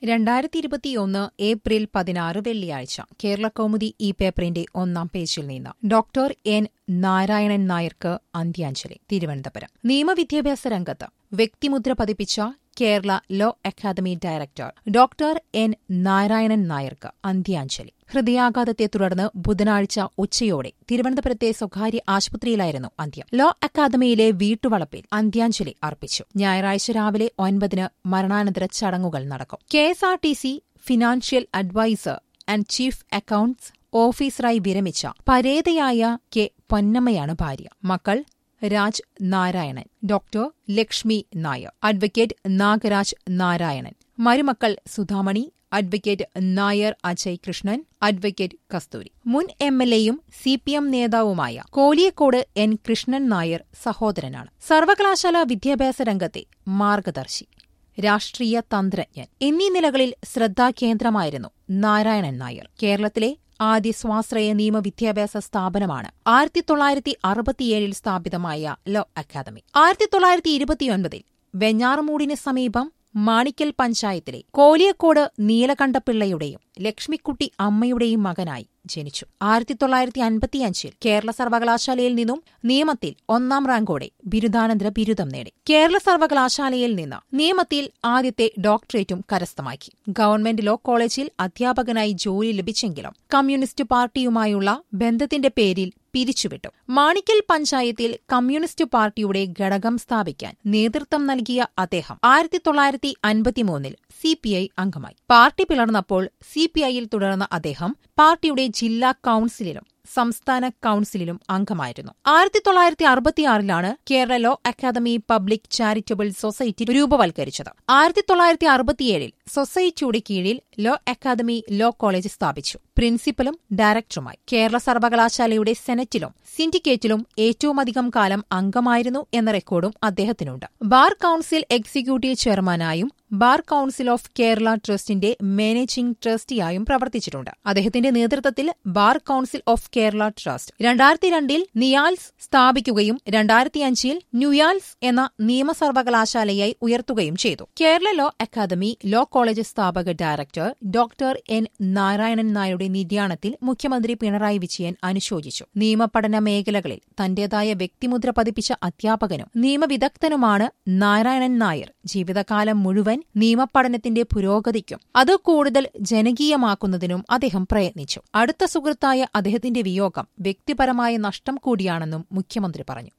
2021 April 16 വെള്ളിയാഴ്ച കേരളകൗമുദി ഈ പേപ്പറിന്റെ ഒന്നാം പേജിൽ നിന്ന് ഡോക്ടർ എൻ നാരായണൻ നായർക്ക് അന്ത്യാഞ്ജലി. തിരുവനന്തപുരം. നിയമവിദ്യാഭ്യാസ രംഗത്ത് വ്യക്തിമുദ്ര പതിപ്പിച്ച Kerala law academy director doctor N Narayanan നായർക്ക് അന്ത്യാഞ്ജലി. ഹൃദയാഘാതത്തെ തുടർന്ന് ബുധനാഴ്ച ഉച്ചയോടെ തിരുവനന്തപുരത്തെ സ്വകാര്യ ആശുപത്രിയിലായിരുന്നു അന്ത്യം. ലോ അക്കാദമിയിലെ വീട്ടുവളപ്പിൽ അന്ത്യാഞ്ജലി അർപ്പിച്ചു. ഞായറാഴ്ച രാവിലെ 9 മരണാനന്തര ചടങ്ങുകൾ നടക്കും. KSRTC financial advisor and chief accounts ഓഫീസറായി വിരമിച്ച പരേതയായ കെ പൊന്നമ്മയാണ് ഭാര്യ. മക്കൾ രാജ് നാരായണൻ, ഡോക്ടർ ലക്ഷ്മി നായർ, അഡ്വക്കേറ്റ് നാഗരാജ് നാരായണൻ, മരുമക്കൾ സുധാമണി, അഡ്വക്കേറ്റ് നായർ അജയ് കൃഷ്ണൻ, അഡ്വക്കേറ്റ് കസ്തൂരി. മുൻ MLAയും CPM നേതാവുമായ കോലിയക്കോട് N. കൃഷ്ണൻ നായർ സഹോദരനാണ്. സർവകലാശാല വിദ്യാഭ്യാസ രംഗത്തെ മാർഗദർശി, രാഷ്ട്രീയ തന്ത്രജ്ഞൻ എന്നീ നിലകളിൽ ശ്രദ്ധാകേന്ദ്രമായിരുന്നു നാരായണൻ നായർ. കേരളത്തിലെ ആദ്യ സ്വാശ്രയ നിയമവിദ്യാഭ്യാസ സ്ഥാപനമാണ് 1967 സ്ഥാപിതമായ ലോ അക്കാദമി. 1929 വെഞ്ഞാറമൂടിന് സമീപം മാണിക്കൽ പഞ്ചായത്തിലെ കോലിയക്കോട് നീലകണ്ഠപിള്ളയുടെയും ലക്ഷ്മിക്കുട്ടി അമ്മയുടെയും മകനായി ജനിച്ചു. 1955 കേരള സർവകലാശാലയിൽ നിന്നും നിയമത്തിൽ 1ാം റാങ്കോടെ ബിരുദാനന്തര ബിരുദം നേടി. കേരള സർവകലാശാലയിൽ നിന്ന് നിയമത്തിൽ ആദ്യത്തെ ഡോക്ടറേറ്റും കരസ്ഥമാക്കി. ഗവൺമെന്റ് ലോ കോളേജിൽ അധ്യാപകനായി ജോലി ലഭിച്ചെങ്കിലും കമ്മ്യൂണിസ്റ്റ് പാർട്ടിയുമായുള്ള ബന്ധത്തിന്റെ പേരിൽ പിരിച്ചുവിട്ടു. മാണിക്കൽ പഞ്ചായത്തിൽ കമ്മ്യൂണിസ്റ്റ് പാർട്ടിയുടെ ഘടകം സ്ഥാപിക്കാൻ നേതൃത്വം നൽകിയ അദ്ദേഹം 1953 CPI അംഗമായി. പാർട്ടി പിളർന്നപ്പോൾ CPIയിൽ തുടർന്ന അദ്ദേഹം പാർട്ടിയുടെ ജില്ലാ കൌൺസിലിലും സംസ്ഥാന കൌൺസിലിലും അംഗമായിരുന്നു. 1966 Kerala law academy public charitable society രൂപവൽക്കരിച്ചത്. 1967 സൊസൈറ്റിയുടെ കീഴിൽ ലോ അക്കാദമി ലോ കോളേജ് സ്ഥാപിച്ചു. പ്രിൻസിപ്പലും ഡയറക്ടറുമായി. കേരള സർവകലാശാലയുടെ സെനറ്റിലും സിൻഡിക്കേറ്റിലും ഏറ്റവുമധികം കാലം അംഗമായിരുന്നു എന്ന റെക്കോർഡും അദ്ദേഹത്തിനുണ്ട്. ബാർ കൌൺസിൽ എക്സിക്യൂട്ടീവ് ചെയർമാനായും ബാർ കൌൺസിൽ ഓഫ് കേരള ട്രസ്റ്റിന്റെ മാനേജിംഗ് ട്രസ്റ്റിയായും പ്രവർത്തിച്ചിട്ടുണ്ട്. അദ്ദേഹത്തിന്റെ നേതൃത്വത്തിൽ bar council of Kerala trust 2002 NUALS സ്ഥാപിക്കുകയും 2005 ന്യൂയാൽസ് എന്ന നിയമസർവകലാശാലയായി ഉയർത്തുകയും ചെയ്തു. Kerala law academy law college സ്ഥാപക ഡയറക്ടർ ഡോക്ടർ എൻ. നാരായണൻ നായരുടെ നിര്യാണത്തിൽ മുഖ്യമന്ത്രി പിണറായി വിജയൻ അനുശോചിച്ചു. നിയമപഠന മേഖലകളിൽ തന്റേതായ വ്യക്തിമുദ്ര പതിപ്പിച്ച അധ്യാപകനും നിയമവിദഗ്ധനുമാണ് നാരായണൻ നായർ. ജീവിതകാലം മുഴുവൻ നിയമപഠനത്തിന്റെ പുരോഗതിക്കും അത് കൂടുതൽ ജനകീയമാക്കുന്നതിനും അദ്ദേഹം പ്രയത്നിച്ചു. അടുത്ത സുഹൃത്തായ അദ്ദേഹത്തിന്റെ വിയോഗം വ്യക്തിപരമായ നഷ്ടം കൂടിയാണെന്നും മുഖ്യമന്ത്രി പറഞ്ഞു.